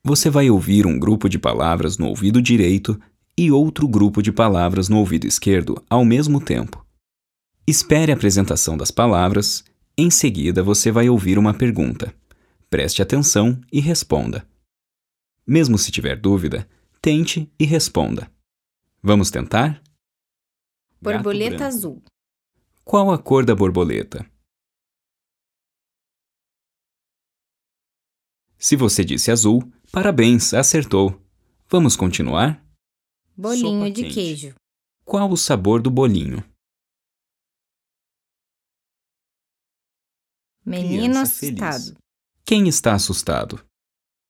Você vai ouvir um grupo de palavras no ouvido direito e outro grupo de palavras no ouvido esquerdo ao mesmo tempo. Espere a apresentação das palavras, em seguida você vai ouvir uma pergunta. Preste atenção e responda. Mesmo se tiver dúvida, tente e responda. Vamos tentar? Borboleta azul. Qual a cor da borboleta? Se você disse azul, parabéns, acertou. Vamos continuar? Bolinho Sopa de quente. queijo. Qual o sabor do bolinho? Menino Criança feliz. assustado. Quem está assustado?